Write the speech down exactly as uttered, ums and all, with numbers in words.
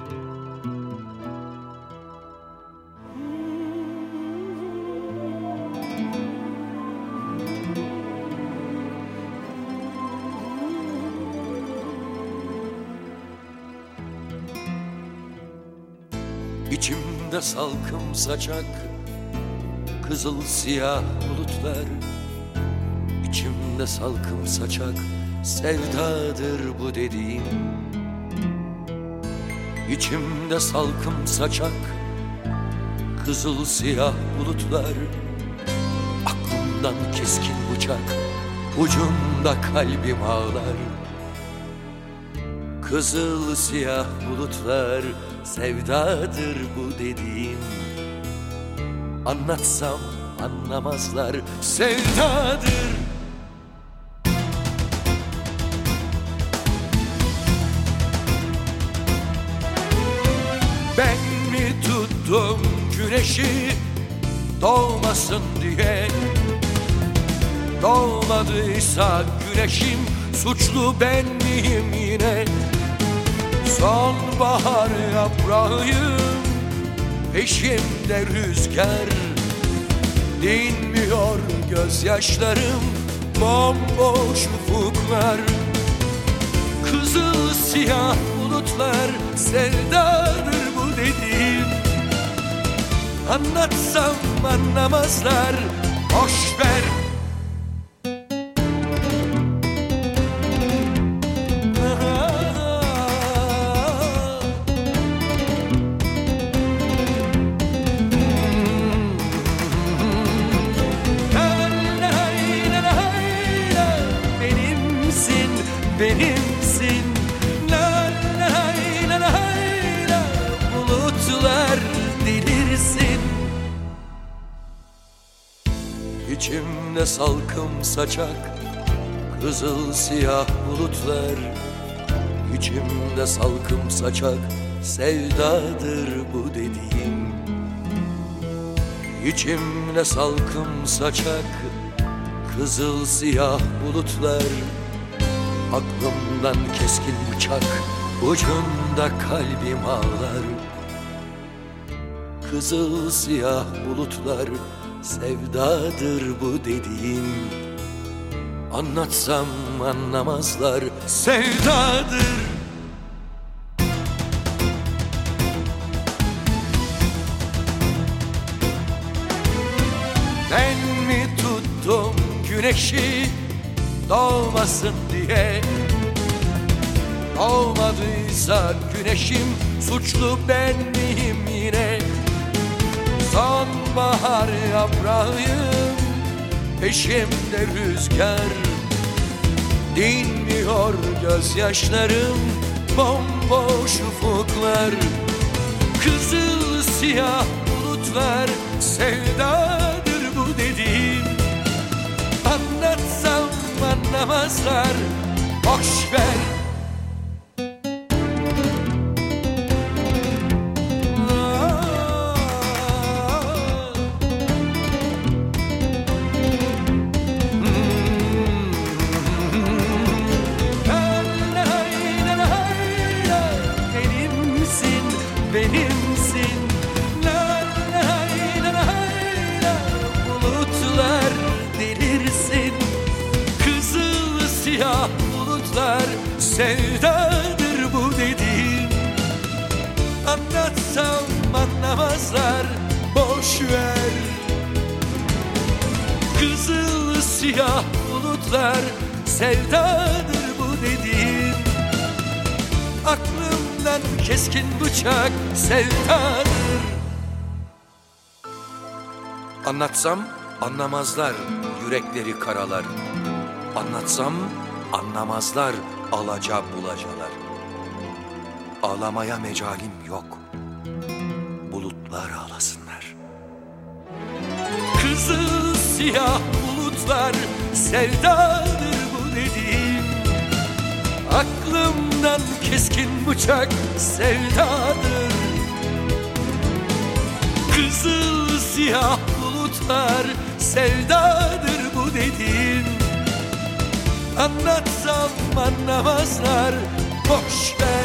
İçimde salkım saçak kızıl siyah bulutlar. İçimde salkım saçak sevdadır bu dediğim. İçimde salkım saçak kızıl siyah bulutlar. Aklımdan keskin bıçak ucunda kalbim ağlar. Kızıl siyah bulutlar sevdadır bu dediğim. Anlatsam anlamazlar, sevdadır. Ben mi tuttum güneşi doğmasın diye? Doğmadıysa güneşim, suçlu ben miyim yine? Sonbahar yaprağıyım, peşimde rüzgar. Dinmiyor gözyaşlarım, bomboş ufuklar. Kızıl siyah bulutlar sevdadır bu dediğim. Anlatsam anlamazlar, boş ver. Benimsin, la la la la la, bulutlar delirsin. İçimde salkım saçak kızıl siyah bulutlar. İçimde salkım saçak sevdadır bu dediğim. İçimde salkım saçak kızıl siyah bulutlar. Aklımdan keskin bıçak ucunda kalbim ağlar. Kızıl siyah bulutlar sevdadır bu dediğim. Anlatsam anlamazlar, sevdadır. Ben mi tuttum güneşi doğmasın diye? Doğmadıysa güneşim, suçlu ben miyim yine? Sonbahar yaprağıyım, peşimde rüzgar. Dinmiyor gözyaşlarım, bomboş ufuklar. Kızıl siyah bulutlar sevdadır bu dediğim. Anlatsam anlamazlar, boş ver. Benimsin, la la la la la, bulutlar delirsin. Kızıl siyah bulutlar sevdadır bu dediğim. Anlatsam anlamazlar, boş ver. Kızıl siyah bulutlar sevdadır bu dediğim. Aklımdan keskin bıçak sevdadır. Anlatsam anlamazlar, yürekleri karalar. Anlatsam anlamazlar, alaca bulacalar. Ağlamaya mecalim yok, bulutlar ağlasınlar. Kızıl siyah bulutlar sevdadır bu dediğim. Aklımdan keskin bıçak sevdadır. Kızıl siyah bulutlar sevdadır bu dediğim. Anlatsam anlamazlar, boş ver.